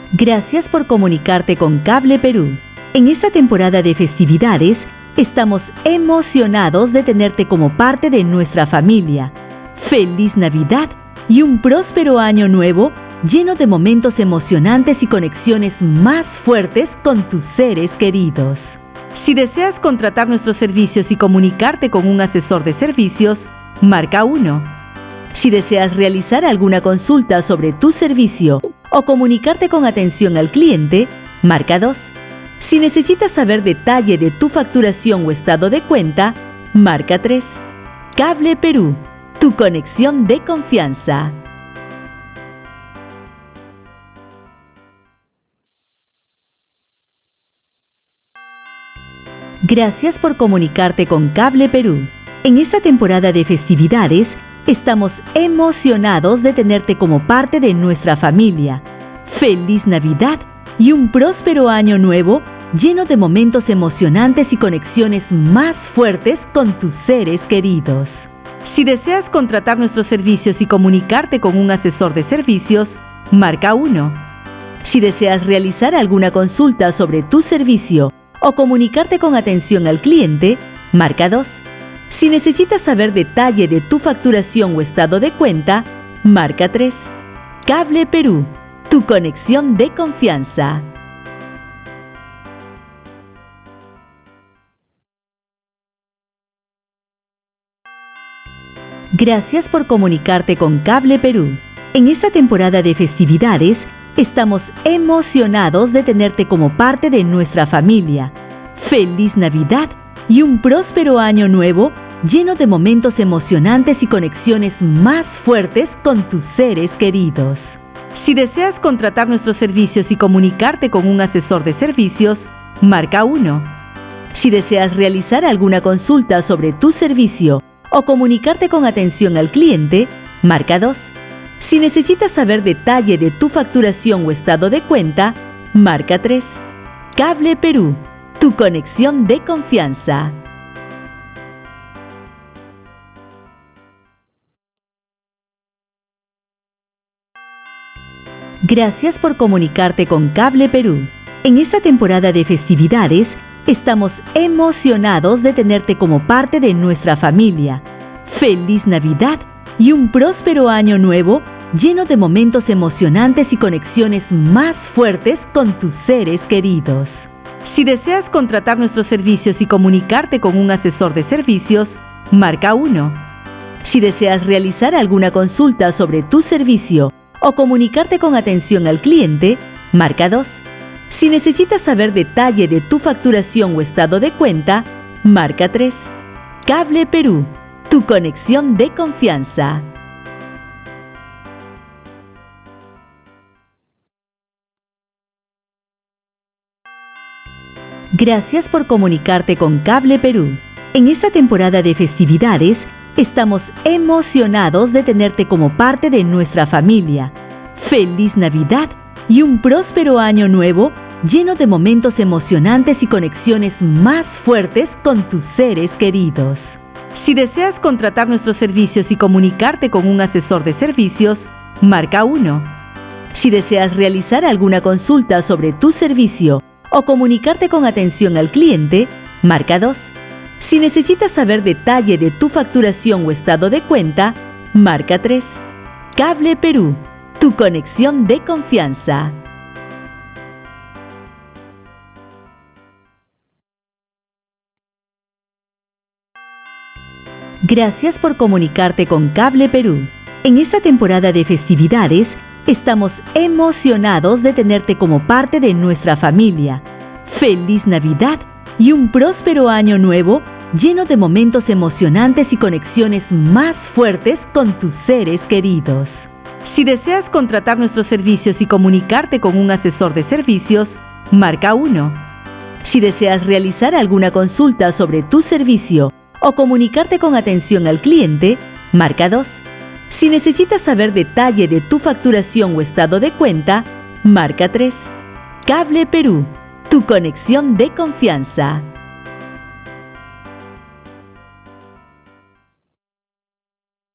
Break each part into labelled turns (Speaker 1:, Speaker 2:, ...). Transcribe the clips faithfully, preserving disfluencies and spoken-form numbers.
Speaker 1: Gracias por comunicarte con Cable Perú. En esta temporada de festividades, estamos emocionados de tenerte como parte de nuestra familia. ¡Feliz Navidad y un próspero año nuevo lleno de momentos emocionantes y conexiones más fuertes con tus seres queridos! Si deseas contratar nuestros servicios y comunicarte con un asesor de servicios, marca uno. Si deseas realizar alguna consulta sobre tu servicio o comunicarte con atención al cliente, marca dos. Si necesitas saber detalle de tu facturación o estado de cuenta, marca tres. Cable Perú, tu conexión de confianza. Gracias por comunicarte con Cable Perú. En esta temporada de festividades, estamos emocionados de tenerte como parte de nuestra familia. ¡Feliz Navidad y un próspero año nuevo lleno de momentos emocionantes y conexiones más fuertes con tus seres queridos! Si deseas contratar nuestros servicios y comunicarte con un asesor de servicios, marca uno. Si deseas realizar alguna consulta sobre tu servicio o comunicarte con atención al cliente, marca dos. Si necesitas saber detalle de tu facturación o estado de cuenta, marca tres. Cable Perú, tu conexión de confianza. Gracias por comunicarte con Cable Perú. En esta temporada de festividades, estamos emocionados de tenerte como parte de nuestra familia. ¡Feliz Navidad y un próspero año nuevo lleno de momentos emocionantes y conexiones más fuertes con tus seres queridos! Si deseas contratar nuestros servicios y comunicarte con un asesor de servicios, marca uno. Si deseas realizar alguna consulta sobre tu servicio o comunicarte con atención al cliente, marca dos. Si necesitas saber detalle de tu facturación o estado de cuenta, marca tres. Cable Perú, tu conexión de confianza. Gracias por comunicarte con Cable Perú. En esta temporada de festividades, estamos emocionados de tenerte como parte de nuestra familia. ¡Feliz Navidad y un próspero año nuevo lleno de momentos emocionantes y conexiones más fuertes con tus seres queridos! Si deseas contratar nuestros servicios y comunicarte con un asesor de servicios, marca uno. Si deseas realizar alguna consulta sobre tu servicio o comunicarte con atención al cliente, marca dos. Si necesitas saber detalle de tu facturación o estado de cuenta, marca tres. Cable Perú, tu conexión de confianza. Gracias por comunicarte con Cable Perú. En esta temporada de festividades, estamos emocionados de tenerte como parte de nuestra familia. ¡Feliz Navidad y un próspero año nuevo lleno de momentos emocionantes y conexiones más fuertes con tus seres queridos! Si deseas contratar nuestros servicios y comunicarte con un asesor de servicios, marca uno. Si deseas realizar alguna consulta sobre tu servicio o comunicarte con atención al cliente, marca dos. Si necesitas saber detalle de tu facturación o estado de cuenta, marca tres. Cable Perú, tu conexión de confianza. Gracias por comunicarte con Cable Perú. En esta temporada de festividades, estamos emocionados de tenerte como parte de nuestra familia. ¡Feliz Navidad y un próspero año nuevo lleno de momentos emocionantes y conexiones más fuertes con tus seres queridos! Si deseas contratar nuestros servicios y comunicarte con un asesor de servicios, marca uno. Si deseas realizar alguna consulta sobre tu servicio o comunicarte con atención al cliente, marca dos. Si necesitas saber detalle de tu facturación o estado de cuenta, marca tres. Cable Perú, tu conexión de confianza.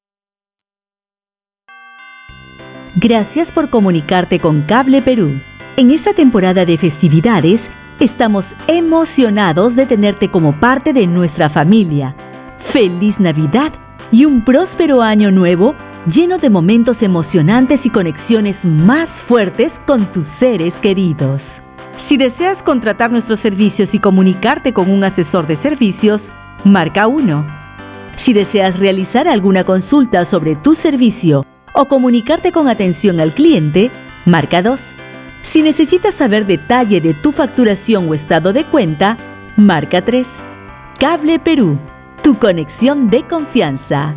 Speaker 1: Gracias por comunicarte con Cable Perú. En esta temporada de festividades, estamos emocionados de tenerte como parte de nuestra familia. ¡Feliz Navidad y un próspero año nuevo lleno de momentos emocionantes y conexiones más fuertes con tus seres queridos! Si deseas contratar nuestros servicios y comunicarte con un asesor de servicios, marca uno. Si deseas realizar alguna consulta sobre tu servicio o comunicarte con atención al cliente, marca dos. Si necesitas saber detalle de tu facturación o estado de cuenta, marca tres. Cable Perú, tu conexión de confianza.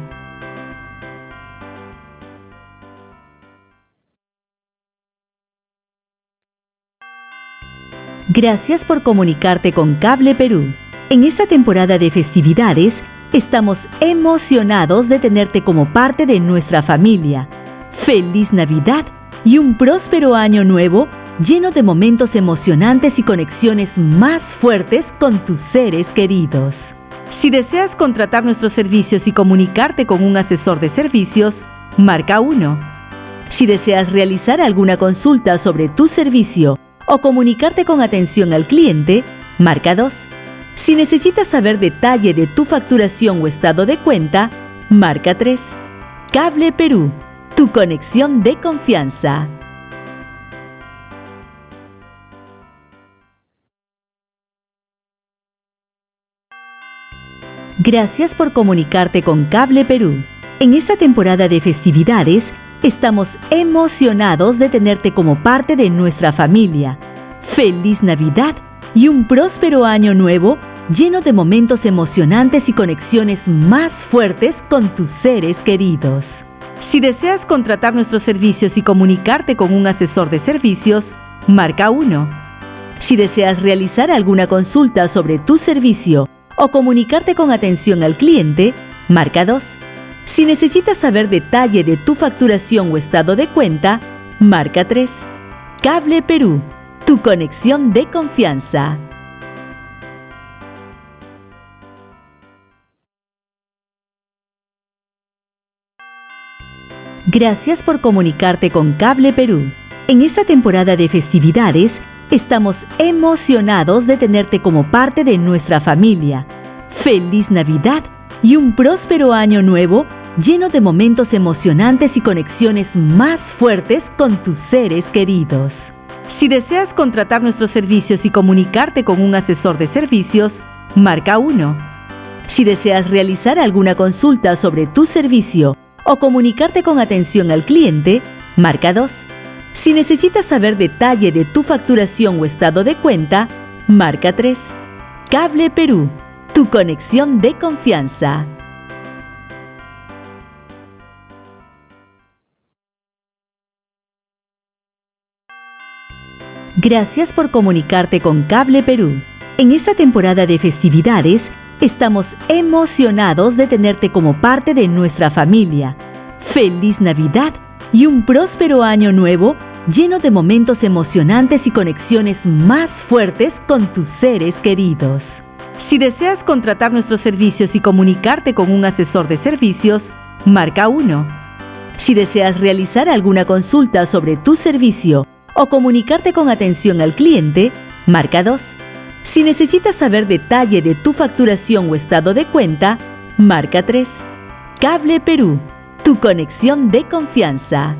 Speaker 1: Gracias por comunicarte con Cable Perú. En esta temporada de festividades, estamos emocionados de tenerte como parte de nuestra familia. ¡Feliz Navidad y un próspero año nuevo lleno de momentos emocionantes y conexiones más fuertes con tus seres queridos! Si deseas contratar nuestros servicios y comunicarte con un asesor de servicios, marca uno. Si deseas realizar alguna consulta sobre tu servicio o comunicarte con atención al cliente, marca dos. Si necesitas saber detalle de tu facturación o estado de cuenta, marca tres. Cable Perú, tu conexión de confianza. Gracias por comunicarte con Cable Perú. En esta temporada de festividades, estamos emocionados de tenerte como parte de nuestra familia. ¡Feliz Navidad y un próspero año nuevo lleno de momentos emocionantes y conexiones más fuertes con tus seres queridos! Si deseas contratar nuestros servicios y comunicarte con un asesor de servicios, marca uno. Si deseas realizar alguna consulta sobre tu servicio o comunicarte con atención al cliente, marca dos. Si necesitas saber detalle de tu facturación o estado de cuenta, marca tres. Cable Perú, tu conexión de confianza. Gracias por comunicarte con Cable Perú. En esta temporada de festividades, estamos emocionados de tenerte como parte de nuestra familia. ¡Feliz Navidad y un próspero año nuevo lleno de momentos emocionantes y conexiones más fuertes con tus seres queridos! Si deseas contratar nuestros servicios y comunicarte con un asesor de servicios, marca uno. Si deseas realizar alguna consulta sobre tu servicio o comunicarte con atención al cliente, marca dos. Si necesitas saber detalle de tu facturación o estado de cuenta, marca tres. Cable Perú, tu conexión de confianza. Gracias por comunicarte con Cable Perú. En esta temporada de festividades, estamos emocionados de tenerte como parte de nuestra familia. ¡Feliz Navidad y un próspero año nuevo lleno de momentos emocionantes y conexiones más fuertes con tus seres queridos! Si deseas contratar nuestros servicios y comunicarte con un asesor de servicios, marca uno. Si deseas realizar alguna consulta sobre tu servicio o comunicarte con atención al cliente, marca dos. Si necesitas saber detalle de tu facturación o estado de cuenta, marca tres. Cable Perú, tu conexión de confianza.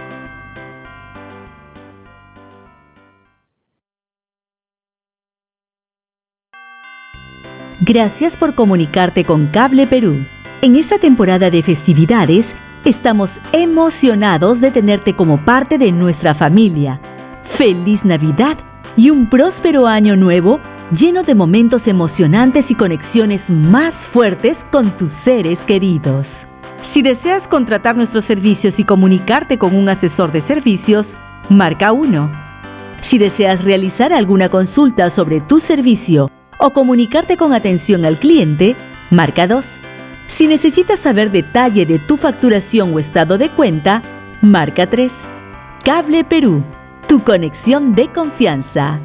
Speaker 1: Gracias por comunicarte con Cable Perú. En esta temporada de festividades, estamos emocionados de tenerte como parte de nuestra familia. ¡Feliz Navidad y un próspero año nuevo lleno de momentos emocionantes y conexiones más fuertes con tus seres queridos! Si deseas contratar nuestros servicios y comunicarte con un asesor de servicios, marca uno. Si deseas realizar alguna consulta sobre tu servicio o comunicarte con atención al cliente, marca dos. Si necesitas saber detalle de tu facturación o estado de cuenta, marca tres. Cable Perú, tu conexión de confianza.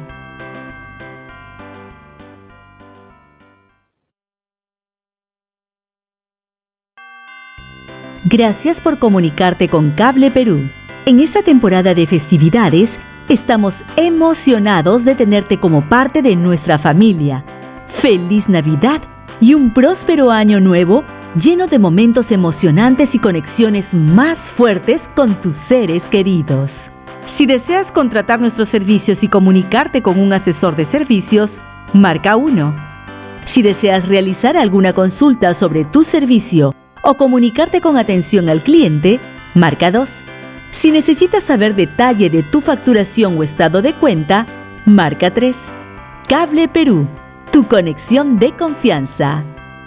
Speaker 1: Gracias por comunicarte con Cable Perú. En esta temporada de festividades, estamos emocionados de tenerte como parte de nuestra familia. ¡Feliz Navidad y un próspero año nuevo lleno de momentos emocionantes y conexiones más fuertes con tus seres queridos! Si deseas contratar nuestros servicios y comunicarte con un asesor de servicios, marca uno. Si deseas realizar alguna consulta sobre tu servicio o comunicarte con atención al cliente, marca dos. Si necesitas saber detalle de tu facturación o estado de cuenta, marca tres. Cable Perú, tu conexión de confianza.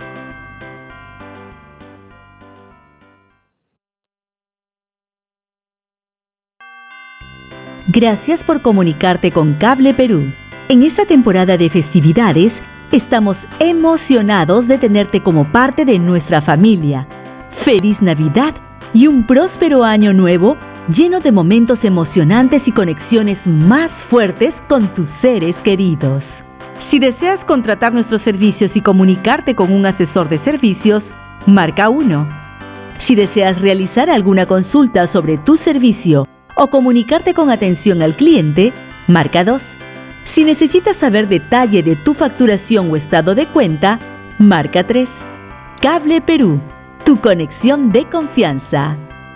Speaker 1: Gracias por comunicarte con Cable Perú. En esta temporada de festividades, estamos emocionados de tenerte como parte de nuestra familia. ¡Feliz Navidad y un próspero año nuevo lleno de momentos emocionantes y conexiones más fuertes con tus seres queridos! Si deseas contratar nuestros servicios y comunicarte con un asesor de servicios, marca uno. Si deseas realizar alguna consulta sobre tu servicio o comunicarte con atención al cliente, marca dos. Si necesitas saber detalle de tu facturación o estado de cuenta, marca tres. Cable Perú, tu conexión de confianza.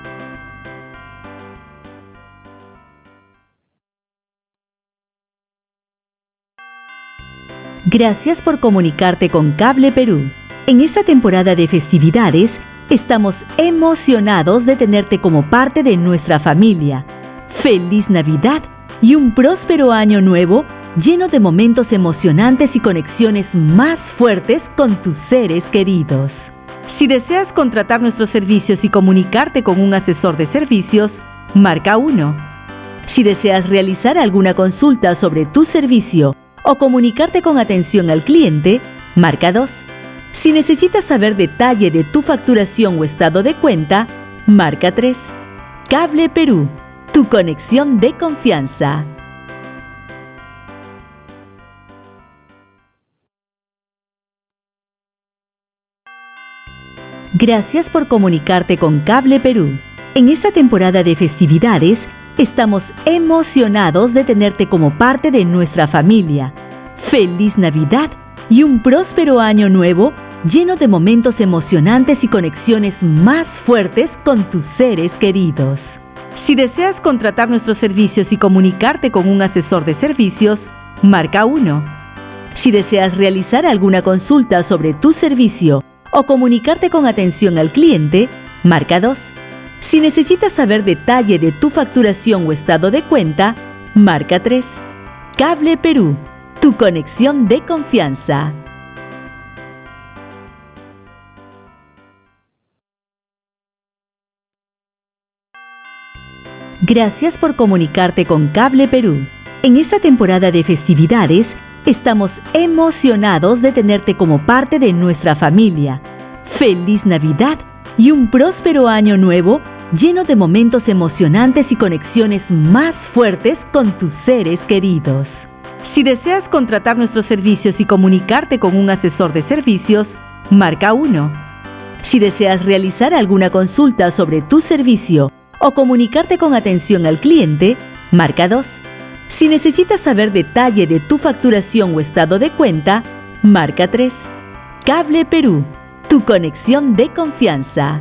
Speaker 1: Gracias por comunicarte con Cable Perú. En esta temporada de festividades, estamos emocionados de tenerte como parte de nuestra familia. ¡Feliz Navidad y un próspero año nuevo lleno de momentos emocionantes y conexiones más fuertes con tus seres queridos! Si deseas contratar nuestros servicios y comunicarte con un asesor de servicios, marca uno. Si deseas realizar alguna consulta sobre tu servicio o comunicarte con atención al cliente, marca dos. Si necesitas saber detalle de tu facturación o estado de cuenta, marca tres. Cable Perú, tu conexión de confianza. Gracias por comunicarte con Cable Perú. En esta temporada de festividades, estamos emocionados de tenerte como parte de nuestra familia. ¡Feliz Navidad y un próspero año nuevo lleno de momentos emocionantes y conexiones más fuertes con tus seres queridos! Si deseas contratar nuestros servicios y comunicarte con un asesor de servicios, marca uno. Si deseas realizar alguna consulta sobre tu servicio o comunicarte con atención al cliente, marca dos. Si necesitas saber detalle de tu facturación o estado de cuenta, marca tres. Cable Perú, tu conexión de confianza. Gracias por comunicarte con Cable Perú. En esta temporada de festividades, estamos emocionados de tenerte como parte de nuestra familia. ¡Feliz Navidad y un próspero año nuevo lleno de momentos emocionantes y conexiones más fuertes con tus seres queridos! Si deseas contratar nuestros servicios y comunicarte con un asesor de servicios, marca uno. Si deseas realizar alguna consulta sobre tu servicio o comunicarte con atención al cliente, marca dos. Si necesitas saber detalle de tu facturación o estado de cuenta, marca tres. Cable Perú, tu conexión de confianza.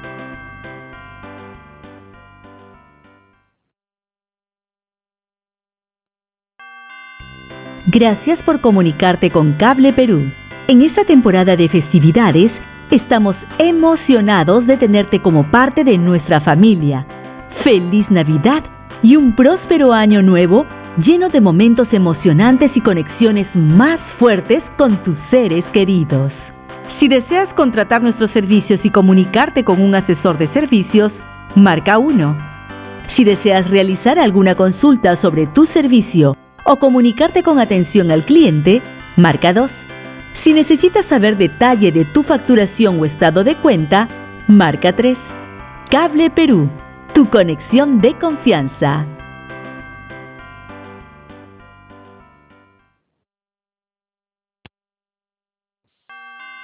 Speaker 1: Gracias por comunicarte con Cable Perú. En esta temporada de festividades, estamos emocionados de tenerte como parte de nuestra familia. ¡Feliz Navidad y un próspero año nuevo lleno de momentos emocionantes y conexiones más fuertes con tus seres queridos! Si deseas contratar nuestros servicios y comunicarte con un asesor de servicios, marca uno. Si deseas realizar alguna consulta sobre tu servicio o comunicarte con atención al cliente, marca dos. Si necesitas saber detalle de tu facturación o estado de cuenta, marca tres. Cable Perú, tu conexión de confianza.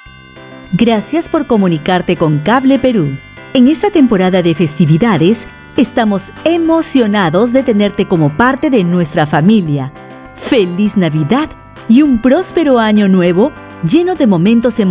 Speaker 1: Gracias por comunicarte con Cable Perú. En esta temporada de festividades, estamos emocionados de tenerte como parte de nuestra familia. ¡Feliz Navidad y un próspero año nuevo lleno de momentos emocionantes!